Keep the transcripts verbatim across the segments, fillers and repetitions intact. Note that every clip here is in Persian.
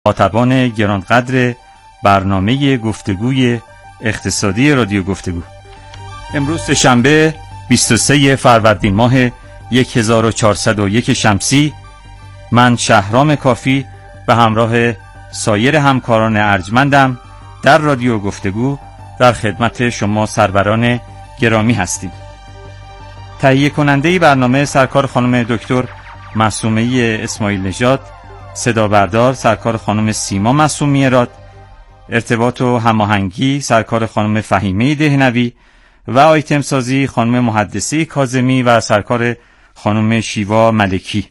مخاطبان گرانقدر برنامه گفتگوی اقتصادی رادیو گفتگو، امروز شنبه بیست و سوم فروردین ماه هزار و چهارصد و یک شمسی، من شهرام کافی به همراه سایر همکاران ارجمندم در رادیو گفتگو در خدمت شما سروران گرامی هستیم. تهیه کننده برنامه سرکار خانم دکتر معصومه اسماعیل نژاد، صدا بردار سرکار خانم سیما معصومی راد، ارتباط و هماهنگی سرکار خانم فهیمه دهنوی و آیتم سازی خانم محدثه کاظمی و سرکار خانم شیوا ملکی.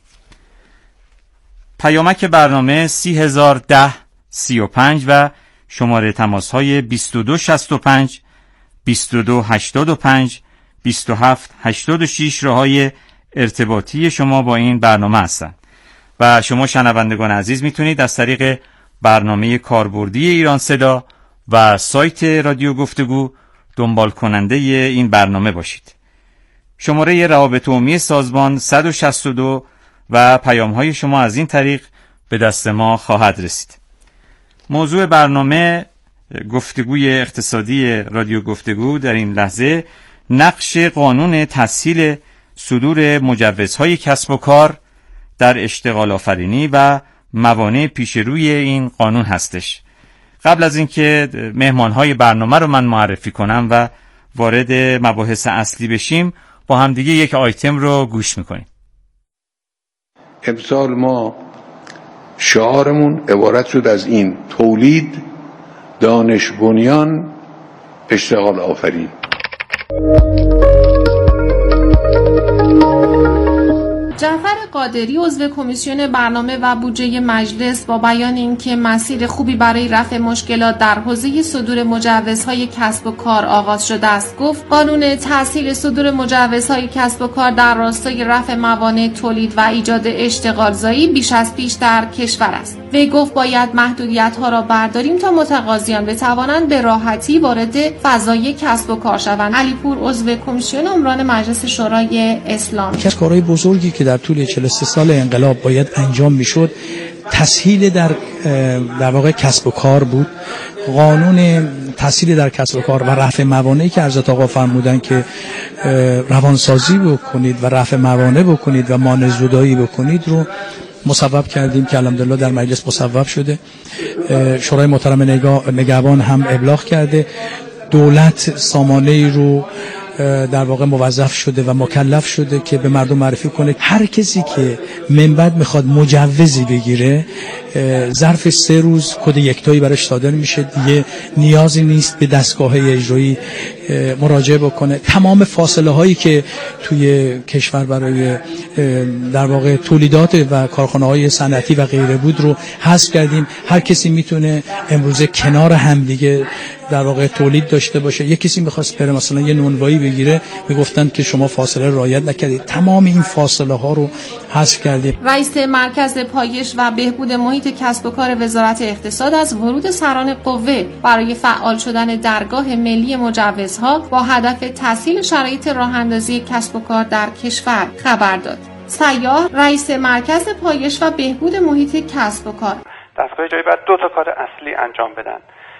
پیامک برنامه سی هزار و ده سی و پنج و شماره تماس های بیست و دو شصت و پنج بیست و دو هشتاد و پنج بیست و هفت هشتاد و شش راههای ارتباطی شما با این برنامه هستند و شما شنوندگان عزیز میتونید از طریق برنامه کاربردی ایران صدا و سایت رادیو گفتگو دنبال کننده این برنامه باشید. شماره روابط عمومی سازمان صد و شصت و دو و پیام های شما از این طریق به دست ما خواهد رسید. موضوع برنامه گفتگوی اقتصادی رادیو گفتگو در این لحظه نقش قانون تسهیل صدور مجوزهای کسب و کار در اشتغال آفرینی و موانع پیش روی این قانون هستش. قبل از اینکه مهمانهای برنامه رو من معرفی کنم و وارد مباحث اصلی بشیم، با هم دیگه یک آیتم رو گوش میکنیم. امسال ما شعارمون عبارت شد از این: تولید، دانش بنیان، اشتغال آفرین. جعفر قادری عضو کمیسیون برنامه و بودجه مجلس با بیان اینکه مسیر خوبی برای رفع مشکلات در حوزه صدور مجوزهای کسب و کار آغاز شده است گفت قانون تسهیل صدور مجوزهای کسب و کار در راستای رفع موانع تولید و ایجاد اشتغالزایی بیش از پیش در کشور است. وی گفت باید محدودیت‌ها را برداریم تا متقاضیان بتوانند به راحتی وارد فضای کسب و کار شوند. علیپور عضو کمیسیون عمران مجلس شورای اسلامی: یکی از کارهای بزرگی که در طول چهل و سه سال انقلاب باید انجام میشد تسهیل در در واقع کسب و کار بود. قانون تسهیل در کسب و کار و رفع موانعی که حضرت آقا فرمودن که روانسازی بکنید و رفع موانع بکنید و مانع زدایی بکنید رو مصوب کردیم که الحمدلله در مجلس مصوب شده. شورای محترم نگهبان هم ابلاغ کرده. دولت سامانه‌ای رو در واقع موظف شده و مکلف شده که به مردم معرفی کنه هر کسی که من بعد میخواد مجوزی بگیره ظرف سه روز کد یکتایی براش صادر میشه، دیگه نیازی نیست به دستگاه اجرایی مراجعه بکنه. تمام فاصله هایی که توی کشور برای در واقع تولیدات و کارخانه های صنعتی و غیره بود رو حذف کردیم. هر کسی میتونه امروزه کنار هم دیگه در واقع تولید داشته باشه. یک کسی میخواست بره مثلا یه نونوایی بگیره، میگفتن که شما فاصله رعایت نکردید. تمام این فاصله ها رو حذف کردیم. رئیس مرکز پایش و بهبود محیط کسب و کار وزارت اقتصاد از ورود سران قوه برای فعال شدن درگاه ملی مجوزها با هدف تسهیل شرایط راه‌اندازی کسب و کار در کشور خبر داد. سیاه رئیس مرکز پایش و بهبود محیط کسب و کار: دستگاه اجرایی باید دو تا کار اصلی انجام بدن.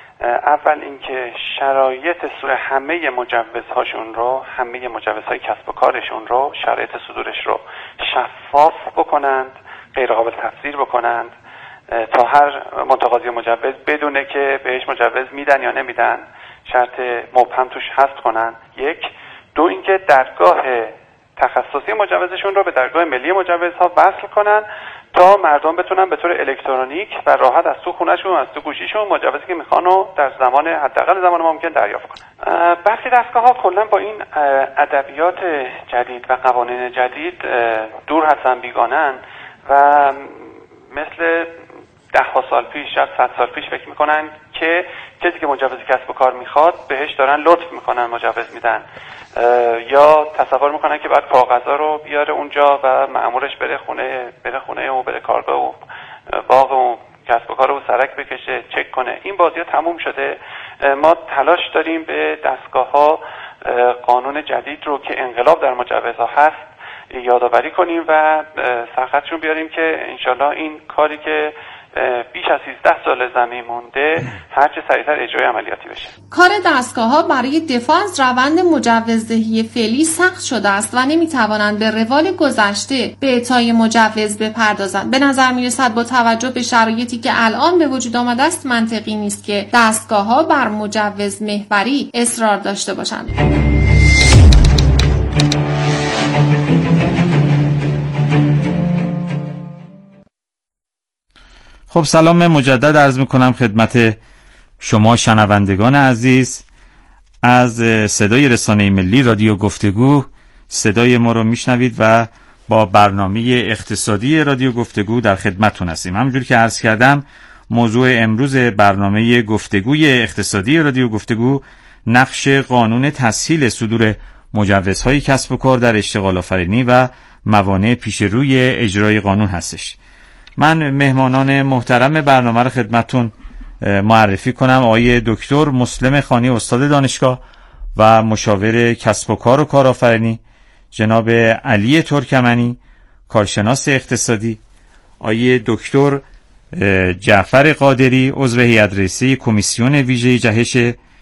اول اینکه شرایط صدور همه مجوزهاشون رو، همه مجوزهای کسب و کارشون رو، شرایط صدورش رو شفاف بکنند، غیر قابل تفسیر بکنند تا هر متقاضی مجوز بدونه که بهش مجوز میدن یا نمیدن، شرط مبهم توش حذف کنن. یک. دو اینکه درگاه تخصصی مجوزشون رو به درگاه ملی مجوزها وصل کنن تا مردم بتونن به طور الکترونیک و راحت از تو خونهشون، از تو گوشیشون مجوزی که میخوان رو در زمان حداقل زمان ممکن دریافت کنن. برخی دستگاه‌ها کلا با این ادبیات جدید و قوانین جدید دور هستن، بیگانن و مثل ده ها سال پیش، شاید صد سال پیش فکر میکنن که کسی که مجوز کسب و کار میخواد بهش دارن لطف میکنن، مجوز میدن، یا تصور میکنن که بعد کاغذا رو بیاره اونجا و مأمورش بره خونه بره خونه و بره کارگاه و باغ و کسب و کار رو سرک بکشه، چک کنه. این بازی‌ها تموم شده. ما تلاش داریم به دستگاه‌ها قانون جدید رو که انقلاب در مجوزها هست یادآوری کنیم و سرخطشون بیاریم که انشالله این کاری که بیش از سیزده سال زمین مونده هر چه سریعتر اجرای عملیاتی بشه. کار دستگاه‌ها برای دفاع از روند مجوزدهی فعلی سخت شده است و نمی‌توانند به روال گذشته به اعطای مجوز بپردازند. به نظر می‌رسد با توجه به شرایطی که الان به وجود آمده است منطقی نیست که دستگاه‌ها بر مجوز محوری اصرار داشته باشند. خب سلام مجدد عرض میکنم خدمت شما شنوندگان عزیز. از صدای رسانه ملی رادیو گفتگو صدای ما رو میشنوید و با برنامه اقتصادی رادیو گفتگو در خدمتتون هستیم. همونجوری که عرض کردم موضوع امروز برنامه گفتگوی اقتصادی رادیو گفتگو نقش قانون تسهیل صدور مجوزهای کسب و کار در اشتغال آفرینی و موانع پیش روی اجرای قانون هستش. من مهمانان محترم برنامه رو خدمتتون معرفی کنم. آقای دکتر مسلم خانی استاد دانشگاه و مشاور کسب و کار و کارآفرینی، جناب علی ترکمنی کارشناس اقتصادی، آقای دکتر جعفر قادری عضو هیئت رئیسه کمیسیون ویژه جهش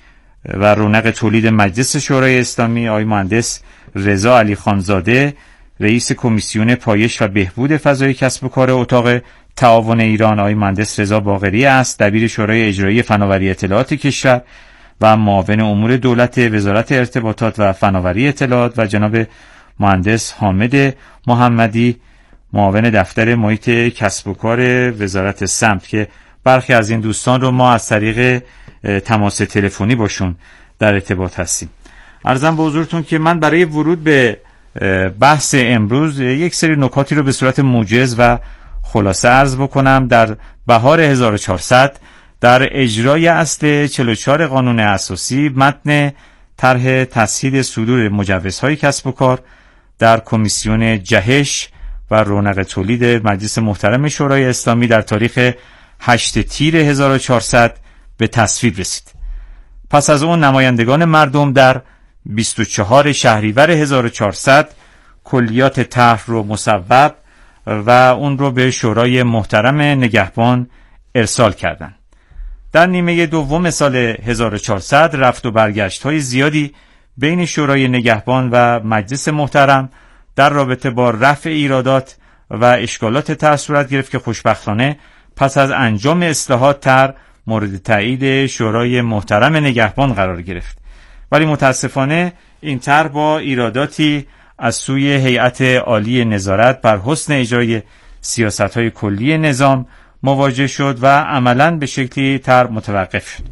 و رونق تولید مجلس شورای اسلامی، آقای مهندس رضا علی خانزاده رئیس کمیسیون پایش و بهبود فضای کسب و کار اتاق تعاون ایران، آقای مهندس رضا باقری است دبیر شورای اجرایی فناوری اطلاعات کشور و معاون امور دولت وزارت ارتباطات و فناوری اطلاعات، و جناب مهندس حامد محمدی معاون دفتر محیط کسب و کار وزارت سمت، که برخی از این دوستان رو ما از طریق تماس تلفنی باشون در ارتباط هستیم. عرضم به حضورتون که من برای ورود به بحث امروز یک سری نکاتی رو به صورت موجز و خلاصه عرض بکنم. در بهار هزار و چهارصد در اجرای اصل چهل و چهار قانون اساسی متن طرح تسهیل صدور مجوزهای کسب و کار در کمیسیون جهش و رونق تولید مجلس محترم شورای اسلامی در تاریخ هشتم تیر هزار و چهارصد به تصویب رسید. پس از اون نمایندگان مردم در بیست و چهارم شهریور هزار و چهارصد کلیات طرح رو مصوب و اون رو به شورای محترم نگهبان ارسال کردند. در نیمه دوم سال هزار و چهارصد رفت و برگشت های زیادی بین شورای نگهبان و مجلس محترم در رابطه با رفع ایرادات و اشکالات طرح صورت گرفت که خوشبختانه پس از انجام اصلاحات طرح مورد تایید شورای محترم نگهبان قرار گرفت. ولی متاسفانه این طرح با ایراداتی از سوی هیئت عالی نظارت بر حسن اجرای سیاست‌های کلی نظام مواجه شد و عملاً به شکلی طرح متوقف شد.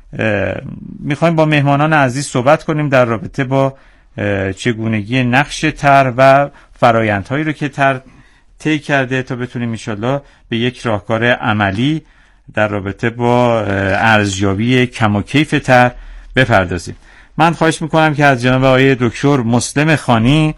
میخوایم با مهمانان عزیز صحبت کنیم در رابطه با چگونگی نقش طرح و فرآیندهایی رو که طرح طی کرده تا بتونیم انشالله به یک راهکار عملی در رابطه با ارزیابی کم و کیف طرح بپردازیم. من خواهش میکنم که از جناب آقای دکتر مسلم خانی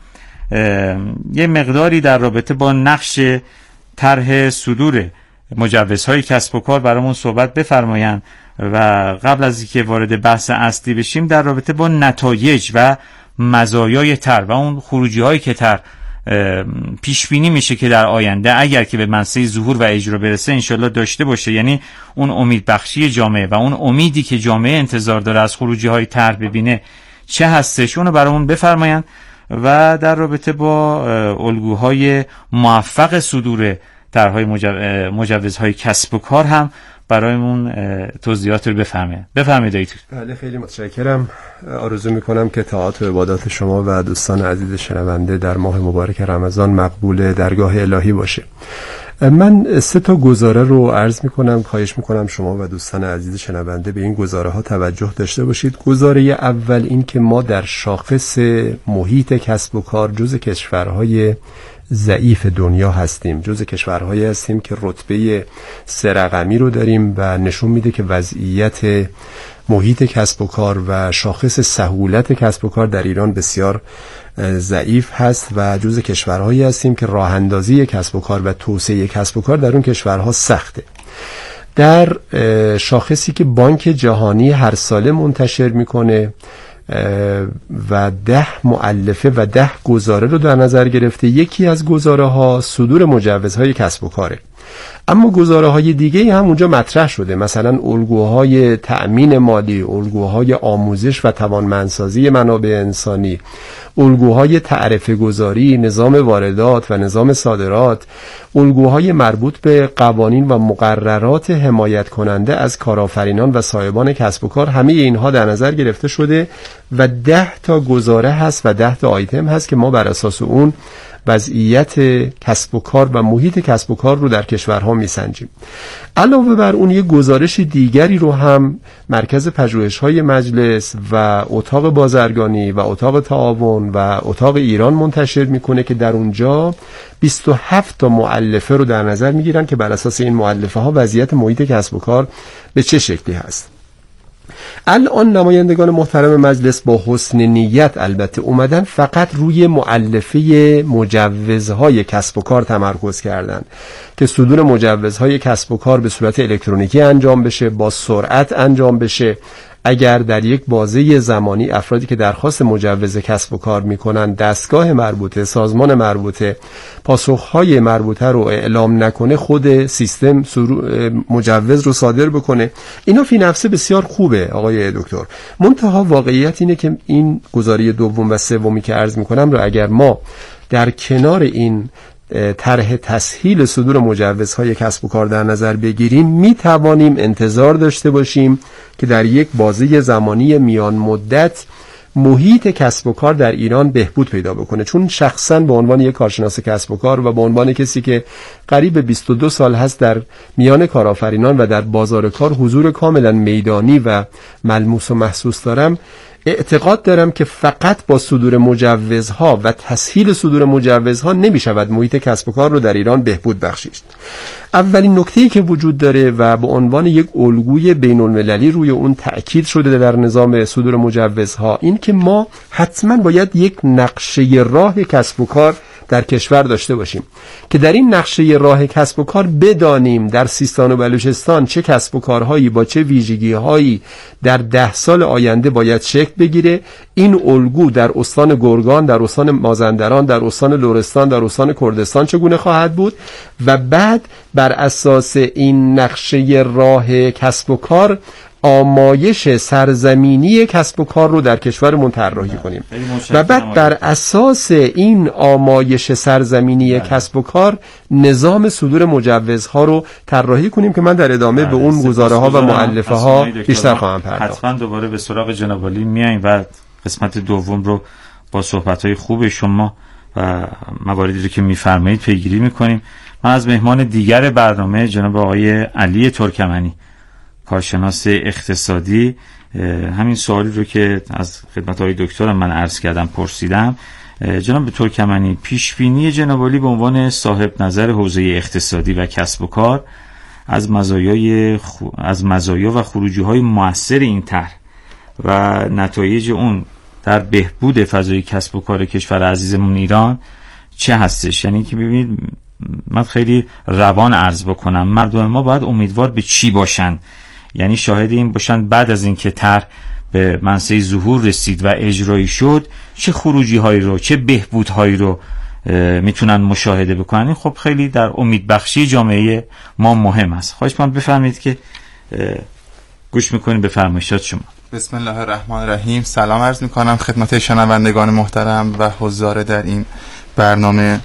یه مقداری در رابطه با نقش طرح صدور مجوزهای کسب و کار برامون صحبت بفرمایند و قبل از اینکه وارد بحث اصلی بشیم در رابطه با نتایج و مزایای طرح و اون خروجی هایی که طرح پیش بینی میشه که در آینده اگر که به منصه ظهور و اجرا برسه انشالله داشته باشه، یعنی اون امید بخشی جامعه و اون امیدی که جامعه انتظار داره از خروجی های طرح ببینه چه هستش اونو برامون بفرمایند و در رابطه با الگوهای موفق صدور طرح‌های مجوزهای کسب و کار هم برایمون توضیحات رو بفرمایید. بفرمایید دکتر. بله خیلی متشکرم. آرزو میکنم که طاعات و عبادات شما و دوستان عزیز شنونده در ماه مبارک رمضان مقبول درگاه الهی باشه. من سه تا گزاره رو عرض میکنم، خواهش میکنم شما و دوستان عزیز شنونده به این گزاره ها توجه داشته باشید. گزاره اول این که ما در شاخص محیط کسب و کار جز کشورهای ضعیف دنیا هستیم، جز کشورهایی هستیم که رتبه سه رقمی رو داریم و نشون میده که وضعیت محیط کسب و کار و شاخص سهولت کسب و کار در ایران بسیار ضعیف هست و جز کشورهایی هستیم که راه اندازی کسب و کار و توسعه کسب و کار در اون کشورها سخته. در شاخصی که بانک جهانی هر ساله منتشر میکنه و ده مؤلفه و ده گزاره رو در نظر گرفته، یکی از گزاره ها صدور مجوزهای کسب و کاره. اما گزاره های دیگه هم اونجا مطرح شده، مثلا الگوهای تأمین مالی، الگوهای آموزش و توانمندسازی منابع انسانی، الگوهای تعرفه گذاری، نظام واردات و نظام صادرات، الگوهای مربوط به قوانین و مقررات حمایت کننده از کارآفرینان و صاحبان کسب و کار، همه اینها در نظر گرفته شده و ده تا گزاره هست و ده تا آیتم هست که ما بر اساس اون وضعیت کسب و کار و محیط کسب و کار رو در کشورها میسنجیم. علاوه بر اون یک گزارش دیگری رو هم مرکز پژوهش‌های مجلس و اتاق بازرگانی و اتاق تعاون و اتاق ایران منتشر میکنه که در اونجا بیست و هفت تا مؤلفه رو در نظر میگیرن که بر اساس این مؤلفه ها وضعیت محیط کسب و کار به چه شکلی هست. الان نمایندگان محترم مجلس با حسن نیت البته اومدن فقط روی مؤلفه مجوزهای کسب و کار تمرکز کردن که صدور مجوزهای کسب و کار به صورت الکترونیکی انجام بشه، با سرعت انجام بشه. اگر در یک بازه زمانی افرادی که درخواست مجوز کسب و کار میکنن دستگاه مربوطه، سازمان مربوطه پاسخهای مربوطه رو اعلام نکنه، خود سیستم مجوز رو صادر بکنه، اینا فی نفسه بسیار خوبه آقای دکتر. منتها واقعیت اینه که این گزاره دوم و سومی که عرض میکنم رو اگر ما در کنار این طرح تسهیل صدور مجوزهای کسب و کار در نظر بگیریم، می توانیم انتظار داشته باشیم که در یک بازه زمانی میان مدت محیط کسب و کار در ایران بهبود پیدا بکنه. چون شخصا به عنوان یک کارشناس کسب و کار و به عنوان کسی که قریب بیست و دو سال هست در میان کارآفرینان و در بازار کار حضور کاملا میدانی و ملموس و محسوس دارم، اعتقاد دارم که فقط با صدور مجوزها و تسهیل صدور مجوزها نمی شود محیط کسب و کار رو در ایران بهبود بخشید. اولین نکته‌ای که وجود داره و به عنوان یک الگوی بین المللی روی اون تأکید شده در نظام صدور مجوزها، این که ما حتما باید یک نقشه راه کسب و کار در کشور داشته باشیم که در این نقشه راه کسب و کار بدانیم در سیستان و بلوچستان چه کسب و کارهایی با چه ویژگی‌هایی در ده سال آینده باید شکل بگیره. این الگو در استان گرگان، در استان مازندران، در استان لرستان، در استان کردستان چگونه خواهد بود و بعد بر اساس این نقشه راه کسب و کار آمایش سرزمینی کسب و کار رو در کشورمون طراحی کنیم و بعد بر اساس این آمایش سرزمینی کسب و کار نظام صدور مجوزها رو طراحی کنیم که من در ادامه به اون گزاره ها و مؤلفه ها بیشتر خواهم پرداخت. حتما دوباره به سراغ جناب عالی میایم و قسمت دوم رو با صحبت‌های خوب شما و مواردی رو که می‌فرمایید پیگیری می‌کنیم. من از مهمان دیگر برنامه جناب آقای علی ترکمنی، کارشناس اقتصادی، همین سوالی رو که از خدمت آقای دکترم من عرض کردم پرسیدم. جناب ترکمنی، پیشبینی جناب عالی به عنوان صاحب نظر حوزه اقتصادی و کسب و کار از مزایای خو... از مزایا و خروجی‌های مؤثر این طرح و نتایج اون در بهبود فضای کسب و کار کشور عزیزمون ایران چه هستش؟ یعنی که ببینید، من خیلی روان عرض بکنم، مردم ما باید امیدوار به چی باشن؟ یعنی شاهد این باشن بعد از این که طرح به منصه ظهور رسید و اجرایی شد چه خروجی هایی رو، چه بهبود هایی رو میتونن مشاهده بکنن. خب خیلی در امید بخشی جامعه ما مهم است. خواهش من بفرمایید که گوش میکنیم به فرمایشات شما. بسم الله الرحمن الرحیم. سلام عرض میکنم خدمت شنوندگان محترم و حضار در این برنامه.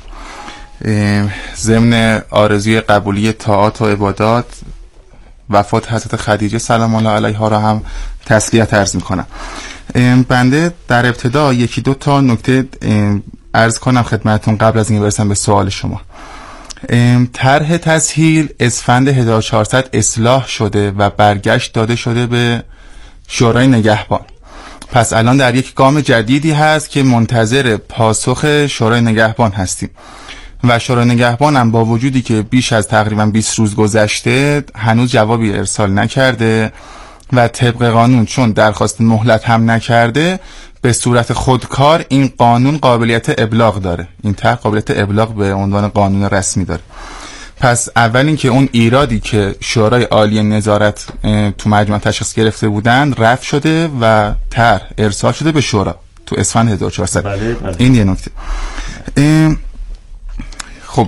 ضمن آرزوی قبولی طاعات و عبادات وفات حضرت خدیجه سلام الله علیها را هم تسلیت عرض میکنم. بنده در ابتدا یکی دو تا نکته عرض کنم خدمتتون قبل از اینکه برسم به سوال شما. طرح تسهیل اسفند هزار و چهارصد اصلاح شده و برگشت داده شده به شورای نگهبان. پس الان در یک گام جدیدی هست که منتظر پاسخ شورای نگهبان هستیم و شورای نگهبان هم با وجودی که بیش از تقریبا بیست روز گذشته هنوز جوابی ارسال نکرده و طبق قانون چون درخواست مهلت هم نکرده به صورت خودکار این قانون قابلیت ابلاغ داره، این طرح قابلیت ابلاغ به عنوان قانون رسمی داره. پس اول این که اون ایرادی که شورای عالی نظارت تو مجمع تشخیص گرفته بودن رفع شده و طرح ارسال شده به شورا تو اسفند هزار و چهارصد. بله بله. این یه نکته. خب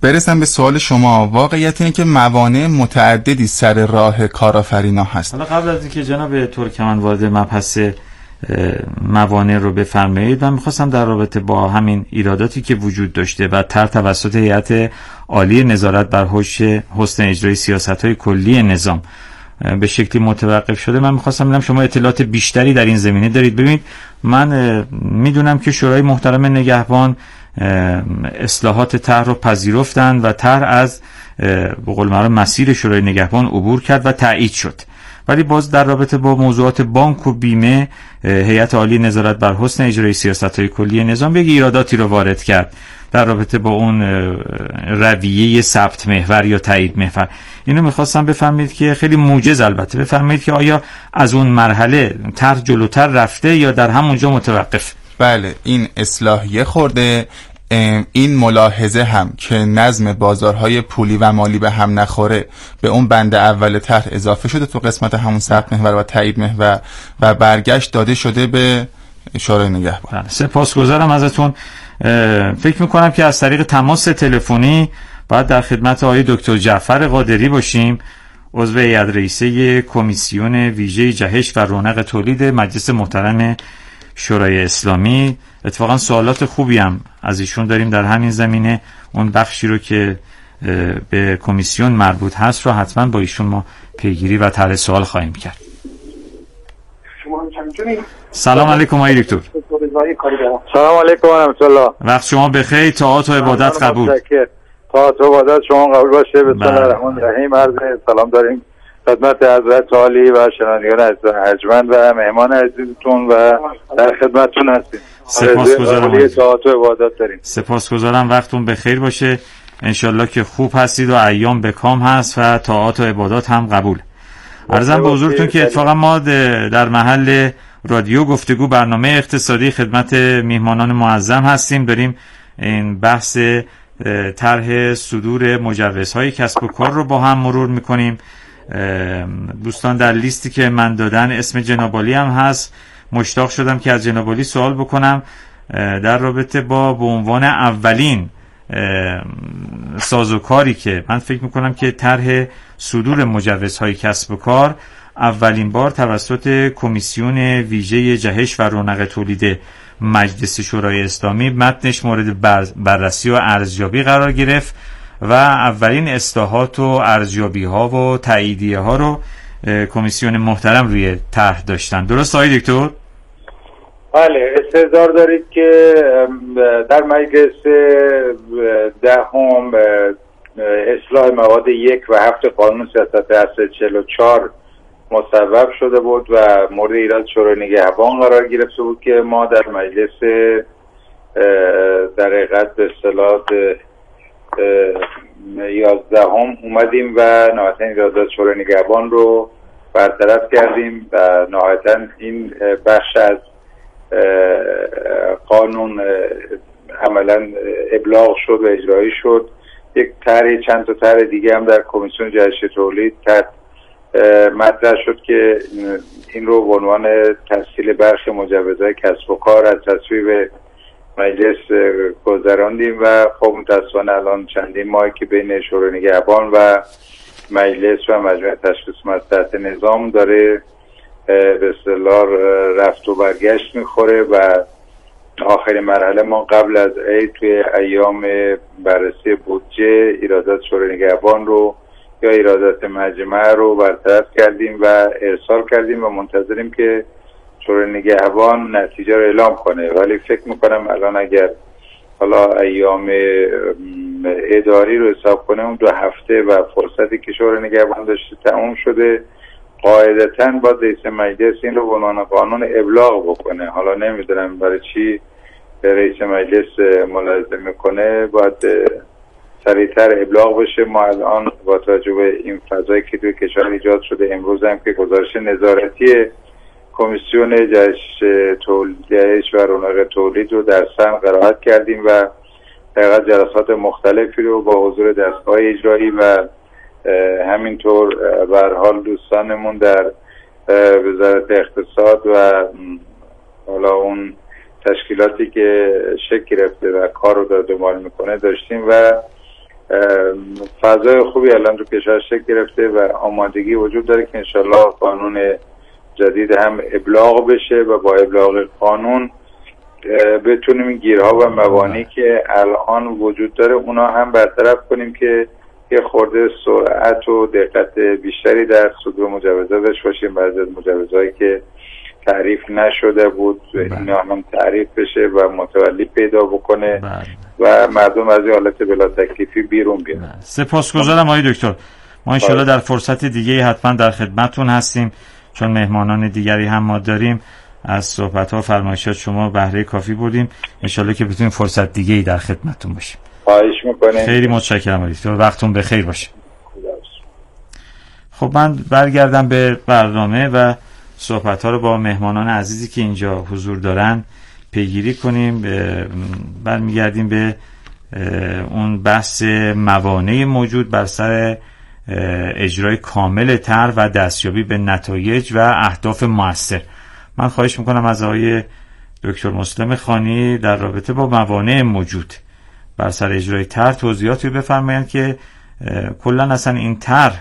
برسم به سوال شما، واقعیت اینه که موانع متعددی سر راه کارآفرینا هست. حالا قبل از اینکه جناب ترکمن وارد مبحث موانع رو بفرمایید، من میخواستم در رابطه با همین ایراداتی که وجود داشته و تر توسط هیئت عالی نظارت بر حسن اجرای سیاست‌های کلی نظام به شکلی متوقف شده، من میخواستم ببینم شما اطلاعات بیشتری در این زمینه دارید. ببینید من میدونم که شورای محترم نگهبان اصلاحات طرح رو پذیرفتند و طرح از به قول معروف مسیر شورای نگهبان عبور کرد و تایید شد، ولی باز در رابطه با موضوعات بانک و بیمه هیئت عالی نظارت بر حسن اجرای سیاست‌های کلی نظام یک ایراداتی رو وارد کرد در رابطه با اون رویه ثبت محور یا تایید محور. اینو میخواستم بفهمید که خیلی موجز البته بفهمید که آیا از اون مرحله طرح جلوتر رفته یا در همونجا متوقف؟ بله، این اصلاحیه خورده. این ملاحظه هم که نظم بازارهای پولی و مالی به هم نخوره به اون بند اول طرح اضافه شده تو قسمت همون ثبت محور و تایید محور و برگشت داده شده به شورای نگهبان. سپاسگزارم ازتون. فکر میکنم که از طریق تماس تلفنی باید در خدمت آقای دکتر جعفر قادری باشیم، عضو هیئت رئیسه کمیسیون ویژه جهش و رونق تولید مجلس محترم شورای اسلامی. اتفاقا سوالات خوبی هم از ایشون داریم در همین زمینه. اون بخشی رو که به کمیسیون مربوط هست رو حتما با ایشون ما پیگیری و طرح سوال خواهیم کرد. سلام علیکم آقای دکتر. سلام علیکم و رحمت الله. وقت شما بخیر. طاعت و عبادت قبول. طاعت و عبادت شما قبول باشه. بسم الله الرحمن الرحیم. عرض سلام داریم خدمت حضرت عالی و شنوندگان ارجمند و مهمان عزیزتون و در خدمتتون هستیم. سپاسگزارم. طاعت و عبادت داریم. سپاسگزارم. وقتتون بخیر باشه. انشالله که خوب هستید و ایام به کام هست و طاعت و عبادات هم قبول. عرضم به حضورتون که اتفاقا ما در محل رادیو گفتگو برنامه اقتصادی خدمت میهمانان معظم هستیم. داریم این بحث طرح صدور مجوزهای کسب و کار رو با هم مرور میکنیم. دوستان در لیستی که من دادن اسم جناب عالی هم هست. مشتاق شدم که از جناب عالی سوال بکنم در رابطه با به عنوان اولین سازوکاری که من فکر میکنم که طرح صدور مجوزهای کسب و کار اولین بار توسط کمیسیون ویژه جهش و رونق تولید مجلس شورای اسلامی متنش مورد بررسی و ارزیابی قرار گرفت و اولین اصلاحات و ارزیابی ها و تاییدیه ها رو کمیسیون محترم روی طرح داشتن. درست آقای دکتر؟ بله، استحضار دارید که در مجلس دهم اصلاح مواد یک و هفت قانون سیاست اصل چهل و چهار مصوب شده بود و مورد ایراد شورای نگهبان قرار گرفته بود که ما در مجلس در حقیقت به اصطلاح یازدهم اومدیم و نهایتاً ایرادات شورای نگهبان رو برطرف کردیم و نهایتاً این بخش از قانون عملاً ابلاغ شد و اجرایی شد. یک طرح چند تا طرح دیگه هم در کمیسیون جهش تولید کرد مطرح شد که این رو به عنوان تسهیل برخی مجوزهای کسب و کار از تصویب مجلس گذراندیم و خب متاسفانه الان چندین ماهی که بین شورای نگهبان و مجلس و مجمع تشخیص مصلحت نظام داره به اصطلاح رفت و برگشت میخوره و آخرین مرحله ما قبل از عید توی ایام بررسی بودجه ایرادات شورای نگهبان رو یا ایرادات مجمع رو برطرف کردیم و ارسال کردیم و منتظریم که شورای نگهبان نتیجه رو اعلام کنه. ولی فکر میکنم الان اگر حالا ایام اداری رو حساب کنه اون دو هفته و فرصتی که شورای نگهبان داشته تموم شده، قاعدتاً باید رئیس مجلس این رو به عنوان قانون ابلاغ بکنه. حالا نمیدونم برای چی رئیس مجلس ملاحظه میکنه، باید سریعتر ابلاغ بشه. ما الان با توجه به این فضایی که توی کشور ایجاد شده امروز هم که گزارش نظارتی کمیسیون جهش تولید و رونق تولید رو در سن قرائت کردیم و حقیقت جلسات مختلفی رو با حضور دستگاه اجرایی و همینطور به هر حال دوستانمون در وزارت اقتصاد و حالا اون تشکیلاتی که شکل گرفته و کار رو داره دنبال میکنه داشتیم و فضای خوبی الان تو کشور شکل گرفته و آمادگی وجود داره که انشالله قانون جدید هم ابلاغ بشه و با ابلاغ قانون بتونیم این گیرها و موانعی که الان وجود داره اونا هم برطرف کنیم که یه خورده سرعت و دقت بیشتری در صدور مجوزات داشته باشیم. بعضی از مجوزهایی که تعریف نشده بود اینا هم تعریف بشه و متولی پیدا بکنه و مردم از این حالت بلا تکلیفی بیرون بیان. سپاسگزارم آقای دکتر. ما انشالله در فرصت دیگه حتما در خدمتتون هستیم، چون مهمانان دیگری هم ما داریم. از صحبت‌ها و فرمایشات شما بهره کافی بردیم، انشالله که بتونیم فرصت دیگه‌ای در خدمتتون باشیم. خواهش می‌کنم. خیلی متشکرم آقای دکتر، وقتتون بخیر باشه. خب من برگردم به برنامه و صحبت‌ها رو با مهمانان عزیزی که اینجا حضور دارن پیگیری کنیم. برمیگردیم به اون بحث موانع موجود بر سر اجرای کامل طرح و دستیابی به نتایج و اهداف مؤثر. من خواهش میکنم از آقای دکتر مسلم خانی در رابطه با موانع موجود بر سر اجرای طرح توضیحاتی بفرمایند که کلا اصلا این طرح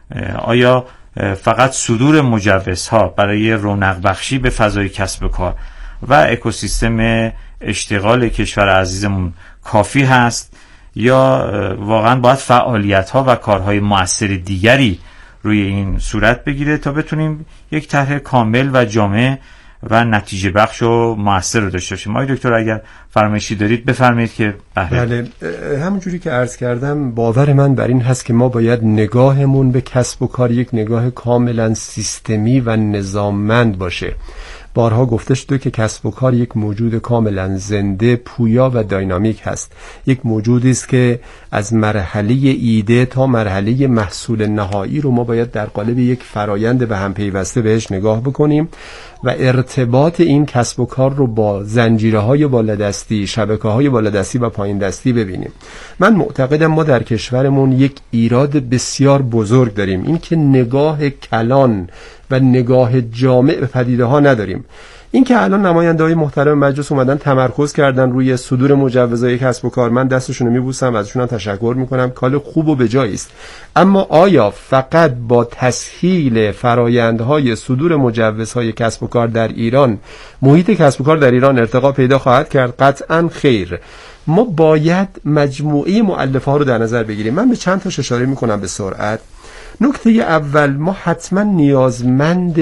آیا فقط صدور مجوزها برای رونق بخشی به فضای کسب و کار و اکوسیستم اشتغال کشور عزیزمون کافی هست، یا واقعا باید فعالیت‌ها و کارهای مؤثر دیگری روی این صورت بگیره تا بتونیم یک طرح کامل و جامع و نتیجه بخش و مؤثر رو داشته باشیم. آقای دکتر اگر فرمایشی دارید بفرمایید که بله. همونجوری که عرض کردم باور من بر این هست که ما باید نگاهمون به کسب و کار یک نگاه کاملا سیستمی و نظاممند باشه. بارها گفته شده که کسب و کار یک موجود کاملا زنده، پویا و داینامیک هست. یک موجودی است که از مرحله ایده تا مرحله محصول نهایی رو ما باید در قالب یک فرایند به هم پیوسته بهش نگاه بکنیم و ارتباط این کسب و کار رو با زنجیره‌های بالادستی، شبکه‌های بالادستی و پایین دستی ببینیم. من معتقدم ما در کشورمون یک ایراد بسیار بزرگ داریم، این که نگاه کلان و نگاه جامع به پدیده ها نداریم. این که الان نماینده‌های محترم مجلس اومدن تمرکز کردن روی صدور مجوزهای کسب و کار، من دستشون رو میبوسم، ازشون هم تشکر میکنم، کار خوب و بجایی است. اما آیا فقط با تسهیل فرایندهای صدور مجوزهای کسب و کار در ایران محیط کسب و کار در ایران ارتقا پیدا خواهد کرد؟ قطعاً خیر. ما باید مجموعه مؤلفه ها رو در نظر بگیریم. من به چند تاش اشاره میکنم به سرعت. نکته اول، ما حتما نیازمند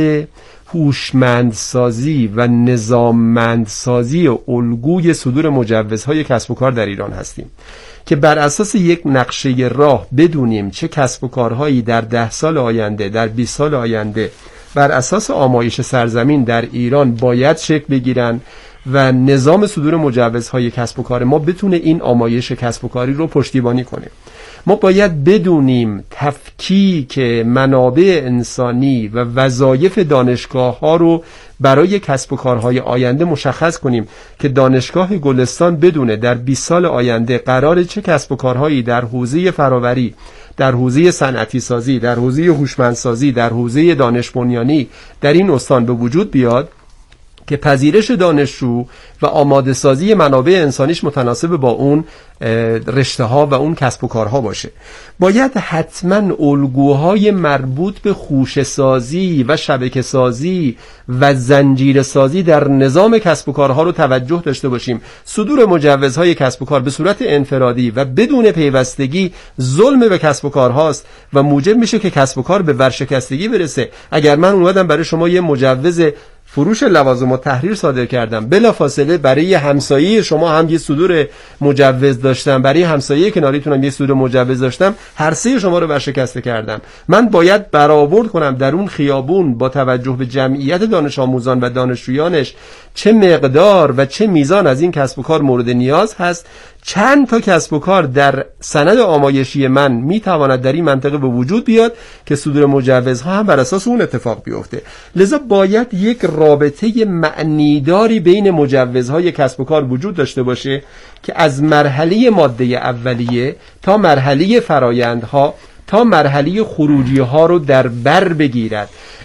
هوشمندسازی و نظاممندسازی الگوی صدور مجوزهای کسب و کار در ایران هستیم که بر اساس یک نقشه راه بدونیم چه کسب و کارهایی در ده سال آینده، در بیست سال آینده بر اساس آمایش سرزمین در ایران باید شکل بگیرن و نظام صدور مجوزهای کسب و کار ما بتونه این آمایش کسب و کاری رو پشتیبانی کنه. ما باید بدونیم تفکیک منابع انسانی و وظایف دانشگاه ها رو برای کسب و کارهای آینده مشخص کنیم که دانشگاه گلستان بدونه در بیست سال آینده قرار چه کسب و کارهایی در حوزه فراوری، در حوزه صنعتی سازی، در حوزه هوشمندسازی، در حوزه دانش بنیانی در این استان به وجود بیاد که پذیرش دانشجو و آماده سازی منابع انسانیش متناسب با اون رشته ها و اون کسب و کارها باشه. باید حتما الگوهای مربوط به خوشه سازی و شبکه سازی و زنجیره سازی در نظام کسب و کارها رو توجه داشته باشیم. صدور مجوزهای کسب و کار به صورت انفرادی و بدون پیوستگی ظلم به کسب و کارهاست و موجب میشه که کسب و کار به ورشکستگی برسه. اگر من اومدم برای شما یه مجوز فروش لوازم و تحریر صادر کردم، بلافاصله برای همسایه شما هم یه صدور مجوز داشتم، برای همسایه کناریتون هم یه صدور مجوز داشتم، هر سه شما رو ورشکسته کردم. من باید برآورد کنم در اون خیابون با توجه به جمعیت دانش آموزان و دانشجویانش چه مقدار و چه میزان از این کسب و کار مورد نیاز هست. چند تا کسب و کار در سند آمایشی من میتواند در این منطقه به وجود بیاد که صدور مجوزها هم بر اساس اون اتفاق بیفته. لذا باید یک رابطه معنیداری بین مجوزهای کسب و کار وجود داشته باشه که از مرحله ماده اولیه تا مرحله فرایندها تا مرحله خروجی ها رو در بر بگیرد.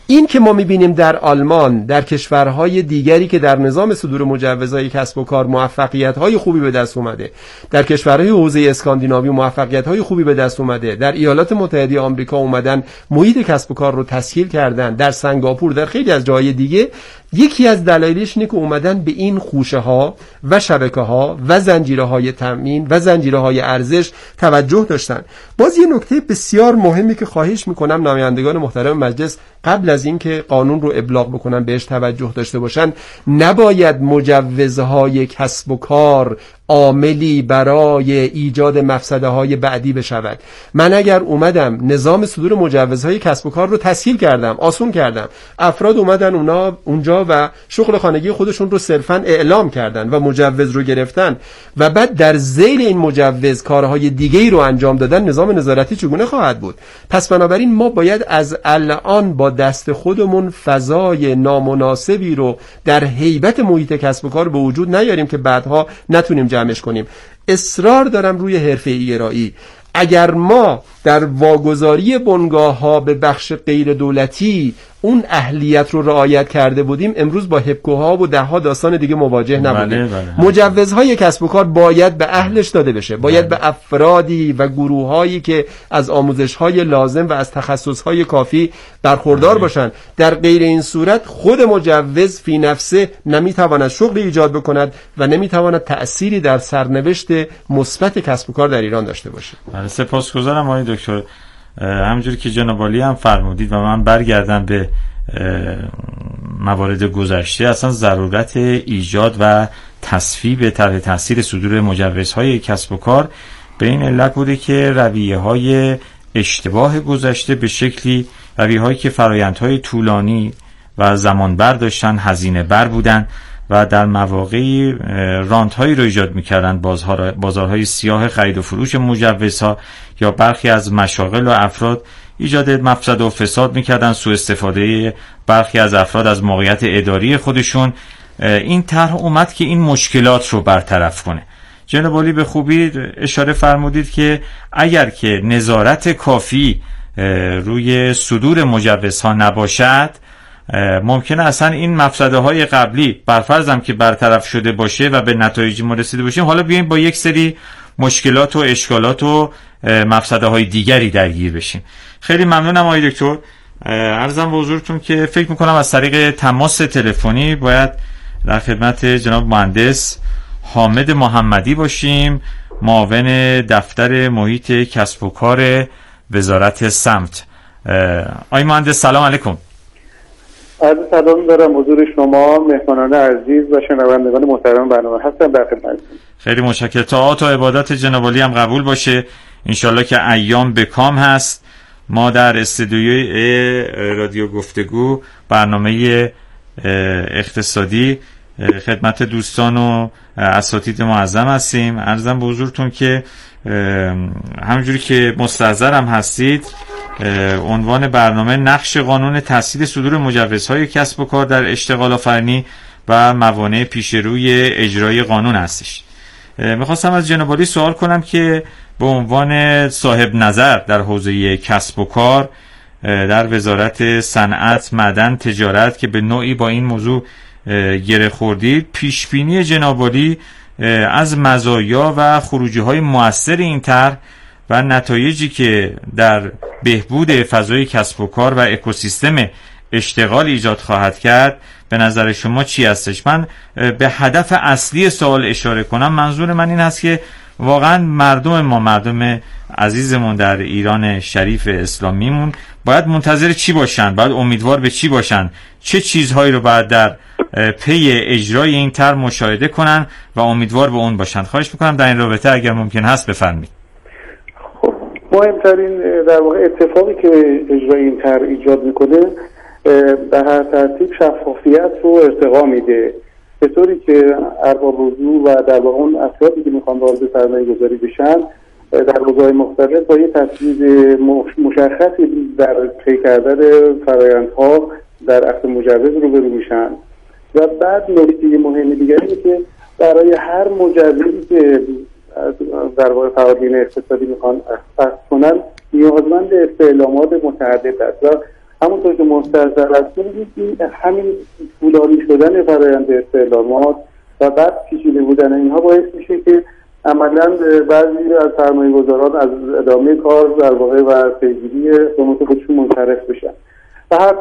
این که ما میبینیم در آلمان، در کشورهای دیگری که در نظام صدور مجوزهای کسب و کار موفقیت‌های خوبی به دست اومده، در کشورهای حوزه اسکاندیناوی موفقیت‌های خوبی به دست اومده، در ایالات متحده آمریکا اومدن محیط کسب و کار رو تسهیل کردن، در سنگاپور، در خیلی از جاهای دیگه، یکی از دلایلش اینه که اومدن به این خوشه‌ها و شبکه‌ها و زنجیره‌های تامین و زنجیره‌های ارزش توجه داشتن. باز یه نکته بسیار مهمی که خواهش می‌کنم نمایندگان محترم مجلس قبل از اینکه قانون رو ابلاغ بکنن بهش توجه داشته باشن، نباید مجوزهای کسب و کار عاملی برای ایجاد مفسده‌های بعدی بشود. من اگر اومدم نظام صدور مجوزهای کسب و کار رو تسهیل کردم، آسون کردم، افراد اومدن اونا اونجا و شغل خانگی خودشون رو صرفاً اعلام کردن و مجوز رو گرفتن و بعد در ذیل این مجوز کارهای دیگه‌ای رو انجام دادن، نظام نظارتی چگونه خواهد بود؟ پس بنابراین ما باید از الان با دست خودمون فضای نامناسبی رو در هیبت محیط کسب و کار به وجود نیاریم که بعدها نتونیم جمعش کنیم. اصرار دارم روی حرفه‌ای گرایی. اگر ما در واگذاری بنگاه‌ها به بخش غیر دولتی اون اهلیت رو رعایت کرده بودیم، امروز با هپکوها و ده ها داستان دیگه مواجه نبودیم. بله بله. مجوزهای کسب و کار باید به اهلش داده بشه، باید بله. به افرادی و گروه‌هایی که از آموزش‌های لازم و از تخصص‌های کافی برخوردار بله. باشن. در غیر این صورت خود مجوز فی نفسه نمیتواند شغل ایجاد بکند و نمیتواند تأثیری در سرنوشت مثبت کسب و کار در ایران داشته باشه. بله، سپاسگزارم آقای دکتر. همونجوری که جناب عالی هم فرمودید و من برگردم به موارد گذشته، اصلا ضرورت ایجاد و تصویب طرح تاثیر صدور مجوزهای کسب و کار به این علت بوده که رویه‌های اشتباه گذشته به شکلی رویه‌هایی که فرآیندهای طولانی و زمان بر داشتن، هزینه بر بودن و در مواقعی رانت‌هایی رو ایجاد می‌کردند، بازارهای سیاه خرید و فروش مجوزها یا برخی از مشاغل و افراد ایجاد مفسد و فساد می‌کردند، سوء استفاده برخی از افراد از موقعیت اداری خودشون. این طرح اومد که این مشکلات رو برطرف کنه. جناب عالی به خوبی اشاره فرمودید که اگر که نظارت کافی روی صدور مجوزها نباشد، ممکنه اصلا این مفسده های قبلی برفرضم که برطرف شده باشه و به نتایجی ما رسیده باشیم، حالا بیایم با یک سری مشکلات و اشکالات و مفسده های دیگری درگیر بشیم. خیلی ممنونم آقای دکتر. عرضم به حضورتون که فکر میکنم از طریق تماس تلفنی باید در خدمت جناب مهندس حامد محمدی باشیم، معاون دفتر محیط کسب و کار وزارت سمت. آقای مهندس سلام علیکم. عرض سلام دارم حضور شما، مهمانان عزیز و شنوندگان محترم برنامه هستم در خدمتتون. خیلی متشکرم. طاعات و عبادات جناب عالی هم قبول باشه انشالله که ایام به کام هست. ما در استودیوی رادیو گفتگو برنامه اقتصادی خدمت دوستان و اساتید معظم هستیم. عرضم به حضورتون که همونجوری که مستحضرم هستید، عنوان برنامه نقش قانون تسهیل صدور مجوزهای کسب و کار در اشتغال آفرینی و موانع پیش روی اجرای قانون هستش. میخواستم از جناب عالی سوال کنم که به عنوان صاحب نظر در حوزه کسب و کار در وزارت صنعت، معدن، تجارت که به نوعی با این موضوع گره خوردید، پیش بینی جناب عالی از مزایا و خروجی‌های مؤثر این طرح و نتایجی که در بهبود فضای کسب و کار و اکوسیستم اشتغال ایجاد خواهد کرد به نظر شما چی هستش؟ من به هدف اصلی سوال اشاره کنم. منظور من این هست که واقعا مردم ما، مردم عزیزمون در ایران شریف اسلامیمون باید منتظر چی باشن؟ باید امیدوار به چی باشن؟ چه چیزهایی رو باید در پی اجرای این طرح مشاهده کنن و امیدوار به اون باشن؟ خواهش میکنم در این رابطه اگر ممکن هست بفرمایید. خب مهمترین در واقع اتفاقی که اجرای این طرح ایجاد میکنه به هر ترتیب شفافیت رو ارتقا میده، به طوری که ارباب حضور و در واقع اون افرادی که میخوان وارد سرمایه گذاری بشن در حوزه‌های مختلف با یه تصویر مشخصی در طی کردن فرآیندها در اخذ مجوز روبرو میشن. و بعد نکته مهم دیگه اینه که برای هر مجوزی که در واقع فعالین اقتصادی میخوان اخذ کنن نیازمند استعلامات متعدد است و همونطور که مستحضر هستیم همین طولانی شدن فرآیند استعلامات و بعد پیچیده بودن اینها باعث میشه که عملاً بعضی از سرمایه‌گذاران از ادامه کار در واقع و پیگیری قیمت خودشون منصرف بشن. و هر